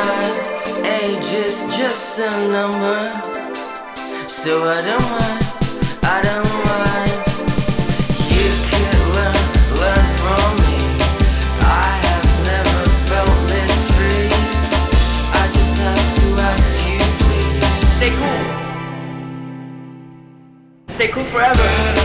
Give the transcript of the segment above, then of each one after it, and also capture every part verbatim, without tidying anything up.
why age is just a number. So I don't mind, I don't mind. You could learn, learn from me. I have never felt this free. I just have to ask you, please. Stay cool. Stay cool forever.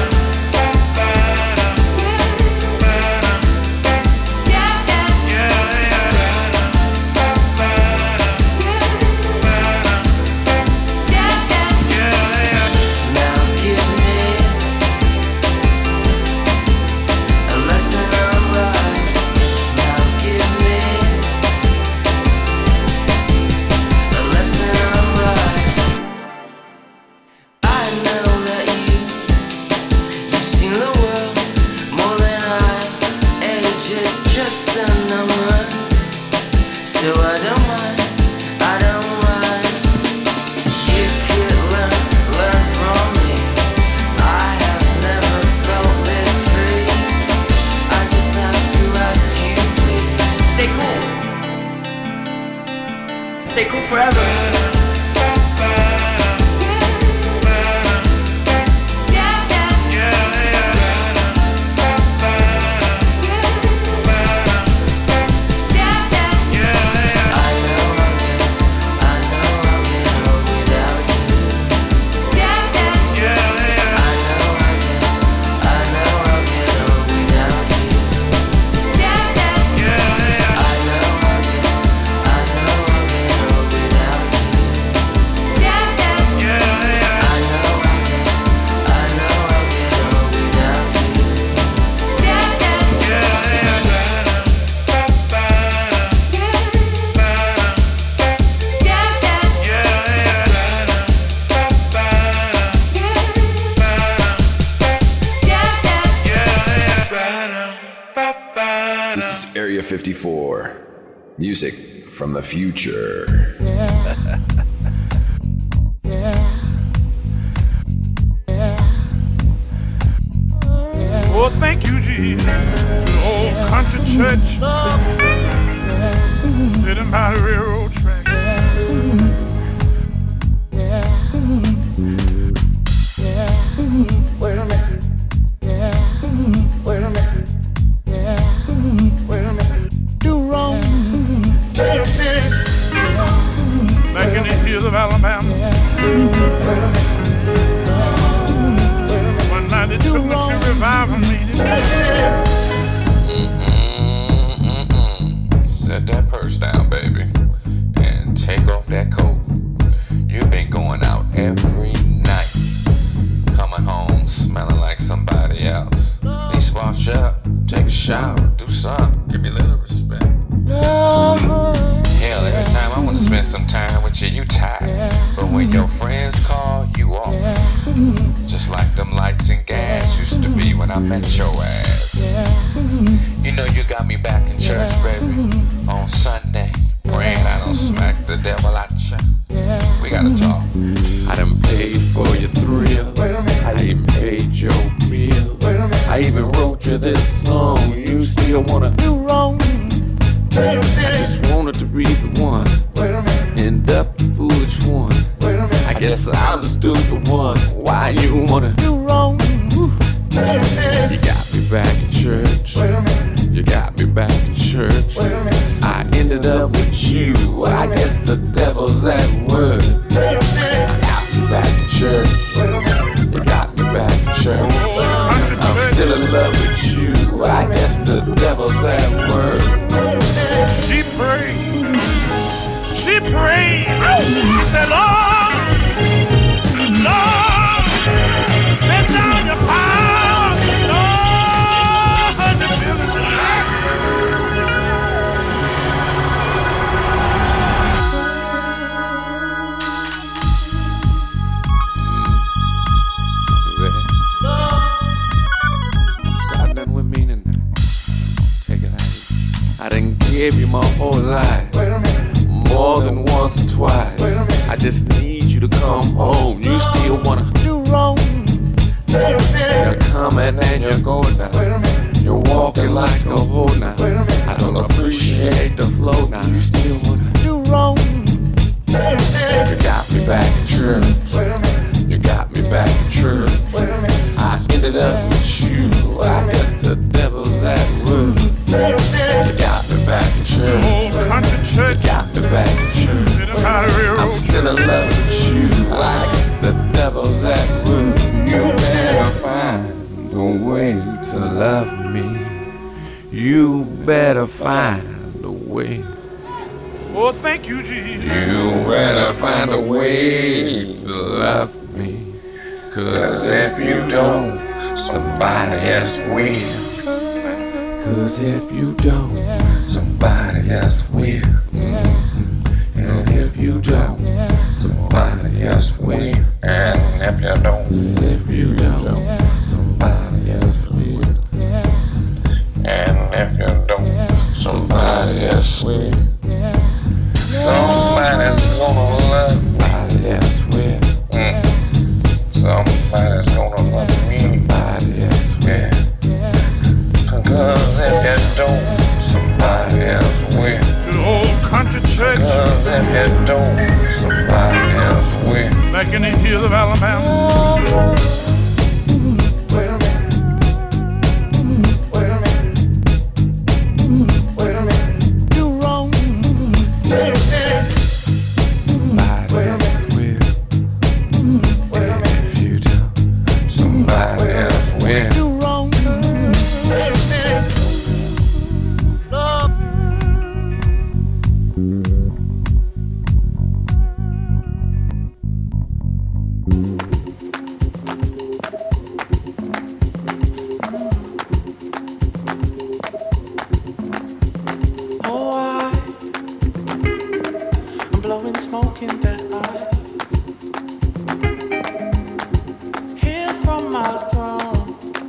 Stay cool forever. fifty-four. Music from the future. Yeah. Yeah. Yeah. Oh, thank you, Jesus. Old country church. Sitting by the railroad track. Wait a minute. Wait a minute. Wait a minute. Do wrong. Wait a minute. Back in the hills of Alabama. Wait a minute. One night they took me to revive a meeting. Mm-mm-mm. Set that purse down, baby, and take off that coat. You've been going out every night, coming home smelling like somebody else. Need to wash up, take a shower, do something, give me a little respect. Hell, every time I want to spend some time with you, you tired. But when your friends call, you off. Just like them lights and gas used to be when I met your ass. You know you got me back in church, baby, on Sunday, praying I don't smack the devil out you. We gotta talk. I done paid for your thrill. I even paid your bill. I even wrote you this song. You still wanna do wrong? I just wanted to be the one. End up the foolish one. I guess I'm the stupid one. Why you wanna do wrong? You got me back in church. You got me back in church. I ended up with you. I guess the devil's at work. I got me back in church. You got me back in church. I'm still in love with you. I guess the devil's at work. She prayed. She prayed. She said, Lord, Lord, send down your power. Lord, the building tonight. Start nothing with me tonight. Take it out. I done gave you my whole life. More than once or twice. I just need you to come home. You still wanna do wrong? You're coming and you're going now. You're walking like a hoe now. I don't appreciate the flow now. You still wanna do wrong? gonna love you like it's the devil's that would. You better find a way to love me. You better find a way. Oh, thank you, Jesus. You better find a way to love me. Cause if you don't, somebody else will. Cause if you don't, somebody else will. And if you don't, somebody else will. And if you don't, And if you don't, somebody else will. and if you don't, Somebody else will. somebody's gonna love. Somebody else will. Mm. Somebody's gonna love me. Somebody else will. Cause if you don't, Somebody else will. The old country church cause if you don't, Somebody else will. back in the hills of Alabama. Wait a minute. Wait a minute. Wait a minute. You wrong. Wait a minute. Somebody Wait a else will. Wait a minute. If you don't, somebody else will. You wrong. Wait a minute. Lord. Oh, I, I'm blowing smoke in their eyes. Here from my throne,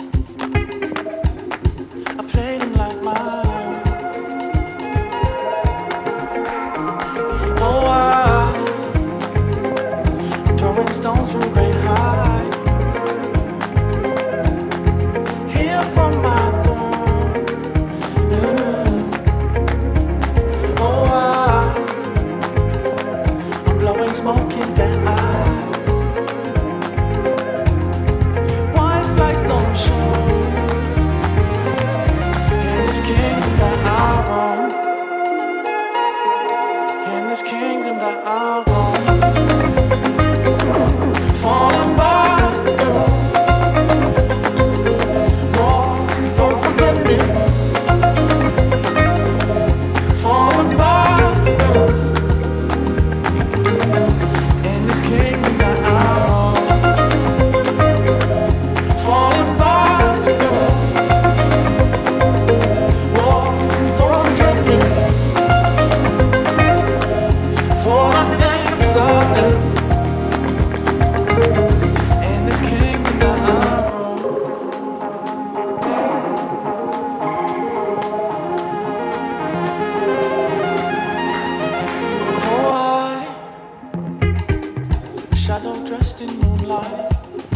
I play them like mine. Oh, I, I'm throwing stones from great height. Here from my throne. Yeah. Oh, I, I'm blowing smoke in their eyes. White flies don't show in this kingdom that I roam. In this kingdom that I roam. Falling by you. Lord, don't forget me. Falling by you. In this kingdom that I roam. Falling by you. Lord, don't forget me. For I am something. In this kingdom that I roam. Oh, I, a shadow dressed in moonlight,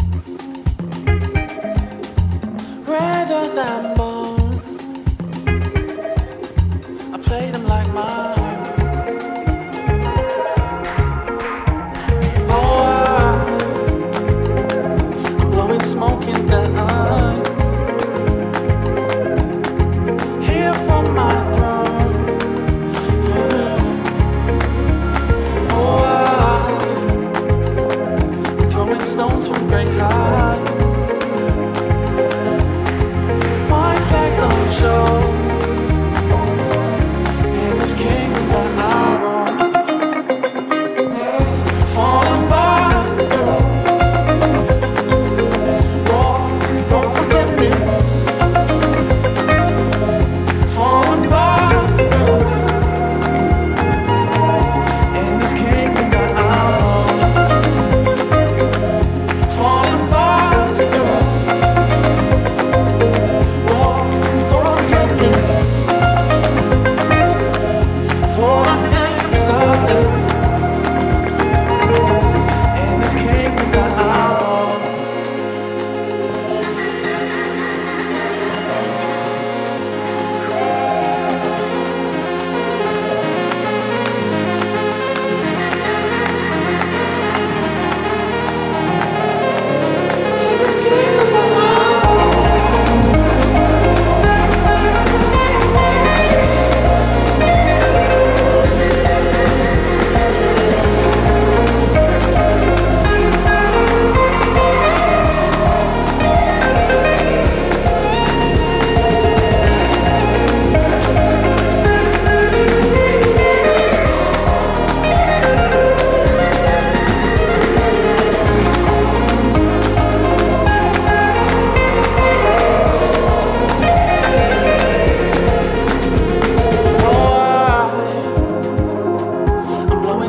redder than bone. I play them like mine. Oh, I, I'm blowing smoke in their eyes. Here from my throne. Yeah. Oh, I, I'm throwing stones from great height. Why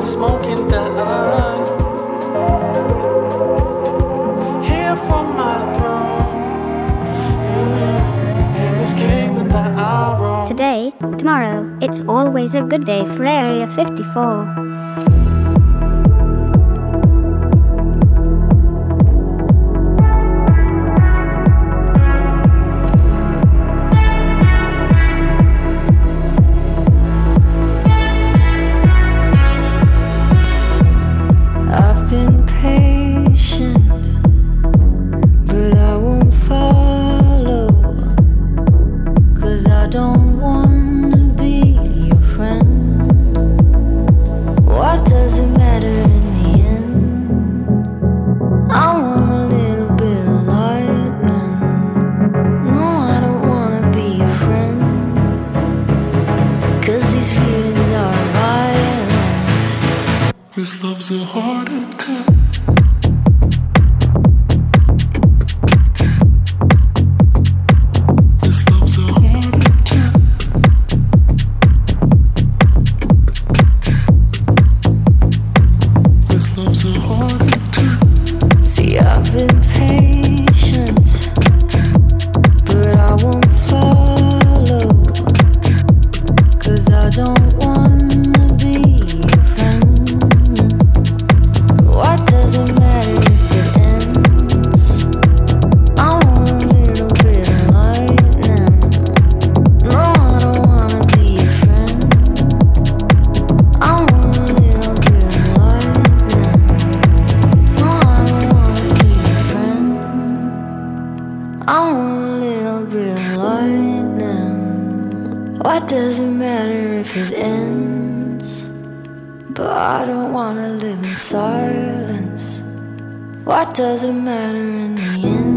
blowing smoke in the eyes. Here from my throne, yeah, in this kingdom that I roam. Today, tomorrow, it's always a good day for Area fifty-four. I've been patient, but I won't follow, 'cause I don't wanna be your friend. What does it matter in the end? I want a little bit of lightning. No, I don't wanna be your friend, 'cause these feelings are violent. This love's a heart attack. This love's a heart attack. This love's a heart attack. See, I've been patient, but I won't follow, 'cause I don't wanna be your friend. What does it matter if it ends? I want a little bit of lightning. No, I don't wanna be your friend. I want a little bit of lightning. No, I don't wanna be your friend. I want a little bit of lightning. What does it matter if it ends? But I don't wanna live in silence. What does it matter in the end?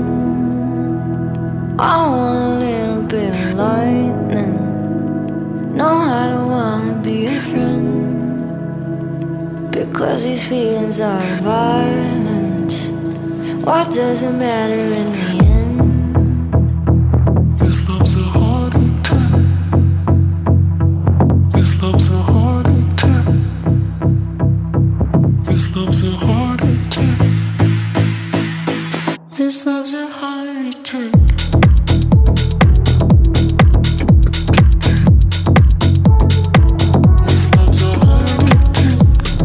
I want a little bit of lightning. No, I don't wanna be a friend, because these feelings are violent. What does it matter in the end? This love's a heart attack. This love's a heart attack. This love's a heart attack. This love's a heart attack. This love's a heart attack.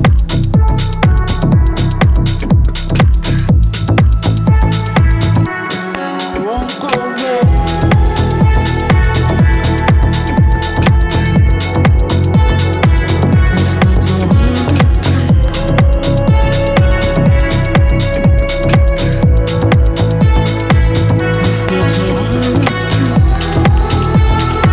I won't go back. This love's a heart attack. This love's a heart attack.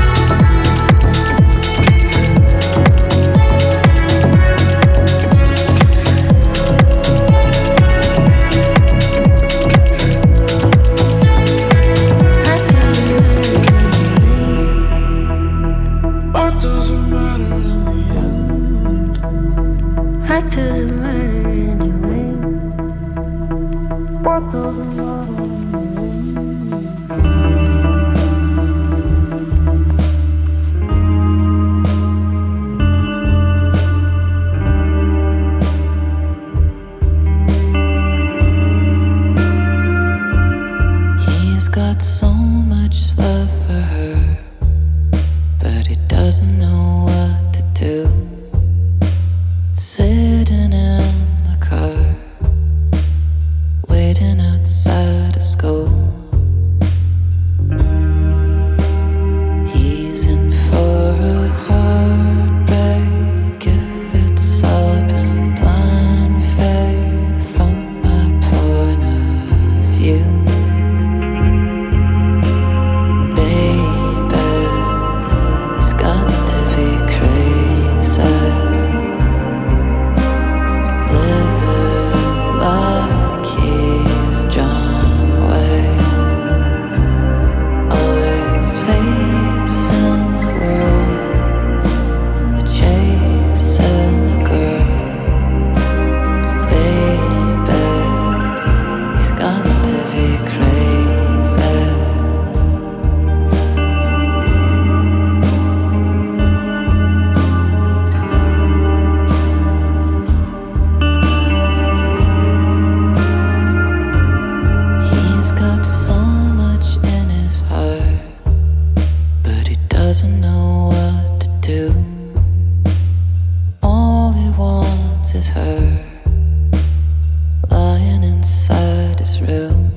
What does it matter anyway? What does it matter in the end? What does it matter anyway? What does it matter He's got so much love for her, but he doesn't know what to do. Sitting in the car, waiting outside of school. He's in for a heartbreak if it's all been blind faith from my point of view. Baby, he's got to be crazy. is her, lying inside his room.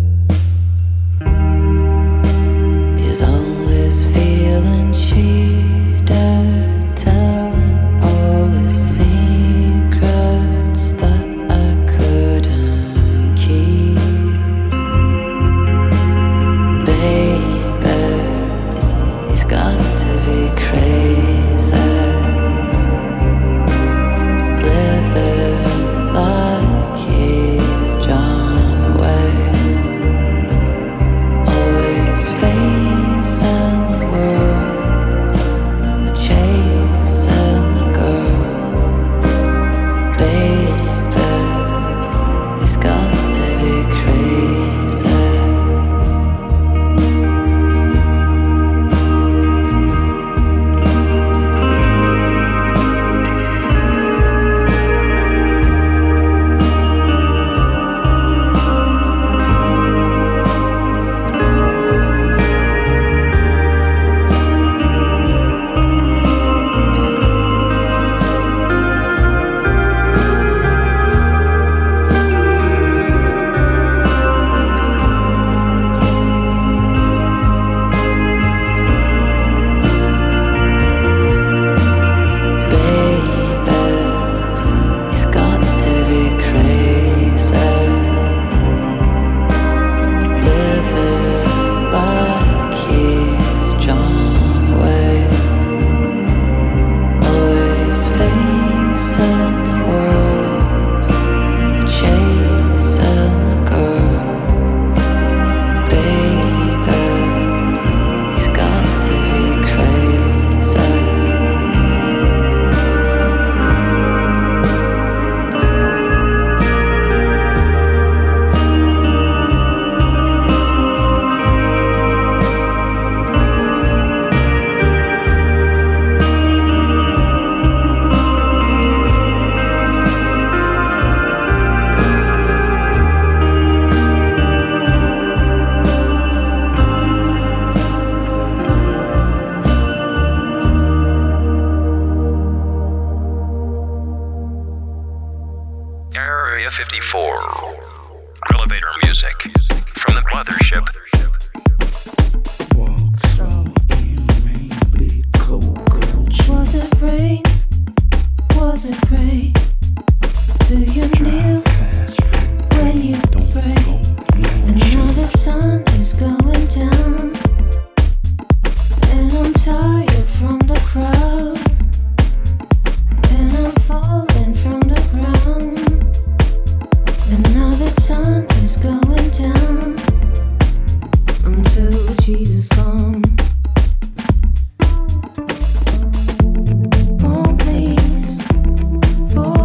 He's always feeling cheated, telling all his secrets that I couldn't keep. Baby, he's got to be crazy, living like he's John Wayne, always facing the world, but chasing the girl. Baby, he's got to be crazy. Area fifty-four. Elevator music from the mothership. Walk slow in maybe cold. Was it rain? Was it rain? Do you kneel when you pray? And now the sun is going down, and I'm tired from the crowd, and I'm falling from the ground. And now the sun is going down until Jesus comes. Oh, please, for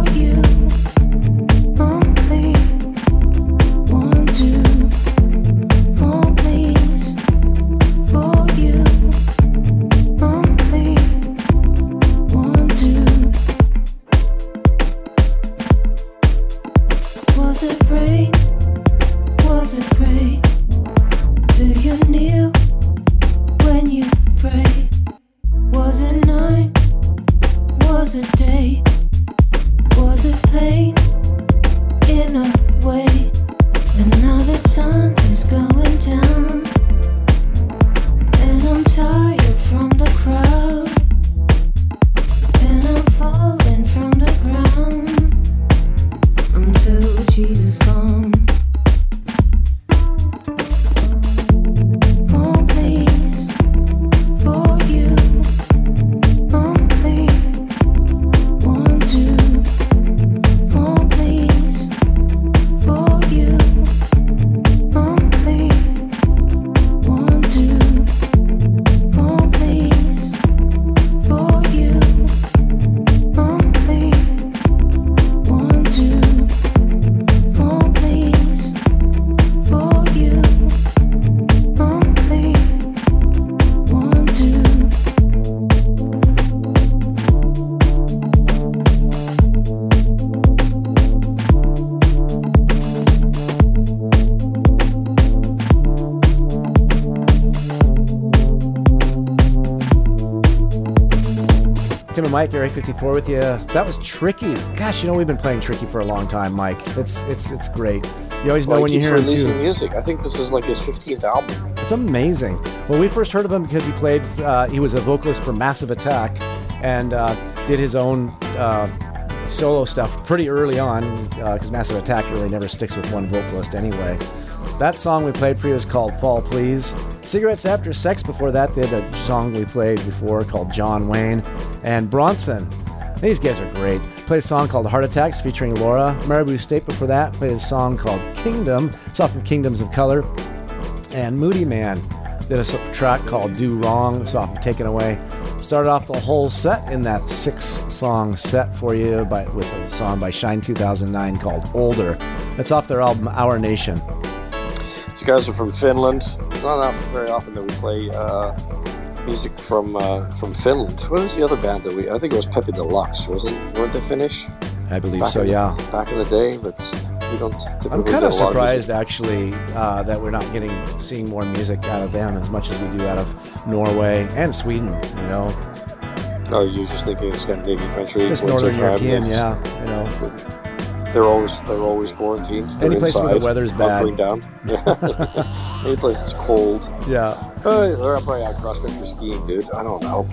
Mike, Area fifty-four with you. That was Tricky. Gosh, you know we've been playing Tricky for a long time, Mike. It's it's it's great. You always well, know when you hear him too. Music. I think this is like his fifteenth album. It's amazing. Well, we first heard of him because he played. Uh, he was a vocalist for Massive Attack, and uh, did his own uh, solo stuff pretty early on. Because uh, Massive Attack really never sticks with one vocalist anyway. That song we played for you is called Fall Please. Cigarettes After Sex before that, they had a song we played before called John Wayne. And Bronson, these guys are great. Played a song called Heart Attacks featuring Laura. Marabou State before that played a song called Kingdom. It's off of Kingdoms of Color. And Moody Man did a track called Do Wrong. It's off of Taken Away. Started off the whole set in that six-song set for you by, with a song by Shine two thousand nine called Older. It's off their album Our Nation. You guys are from Finland. It's not very often that we play uh, music from uh, from Finland. What was the other band that we? I think it was Pepe Deluxe, wasn't? Weren't they Finnish? I believe back so. The, yeah. Back in the day, but we don't. I'm kind of surprised actually uh, that we're not getting seeing more music out of them as much as we do out of Norway and Sweden. You know. No, you're just thinking of Scandinavian countries. Just Northern European, yeah. You know. They're always they're always quarantined. They're Any place inside, where the weather's bad. Down. Yeah. Any place that's cold. Yeah. Uh, they're probably out cross country skiing, dude. I don't know.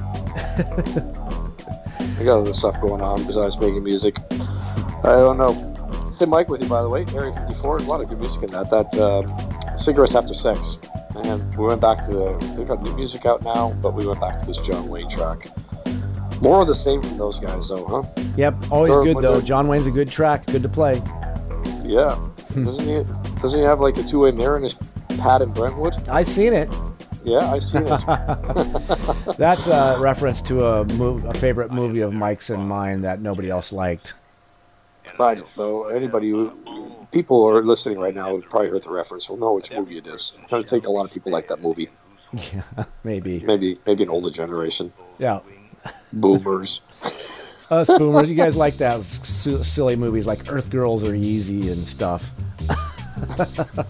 I got other stuff going on besides making music. I don't know. Thin Mike with you, by the way. Area fifty-four. A lot of good music in that. That uh, Cigarettes After Sex. And we went back to the. They've got new music out now, but we went back to this John Wayne track. More of the same from those guys, though, huh? Yep, always so, good though. John Wayne's a good track, good to play. Yeah, doesn't he? Doesn't he have like a two-way mirror in his pad in Brentwood? I seen it. Yeah, I seen it. That's a reference to a, move, a favorite movie of Mike's and mine that nobody else liked. I don't know. Anybody who people who are listening right now would probably heard the reference. Will know which movie it is. I don't think a lot of people like that movie. Yeah, maybe. Maybe, maybe an older generation. Yeah. Boomers. Us boomers, you guys like that s- silly movies like Earth Girls Are Easy and stuff. I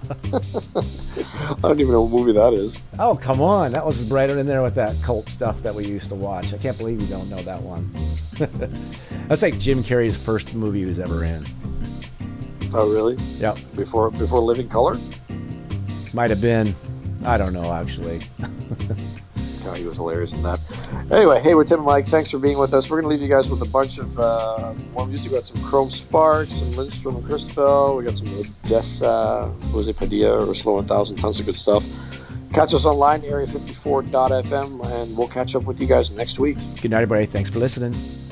don't even know what movie that is. Oh, come on. That was right in there with that cult stuff that we used to watch. I can't believe you don't know that one. That's like Jim Carrey's first movie he was ever in. Oh, really? Yep. Before before Living Color? Might have been. I don't know, actually. God, he was hilarious in that. Anyway, hey, we're Tim and Mike. Thanks for being with us. We're going to leave you guys with a bunch of uh, more music. We got some Chrome Sparks, some Lindstrom and Christabel. We got some Odessa, Jose Padilla, or Slow one thousand. Tons of good stuff. Catch us online, area fifty-four dot f m, and we'll catch up with you guys next week. Good night, everybody. Thanks for listening.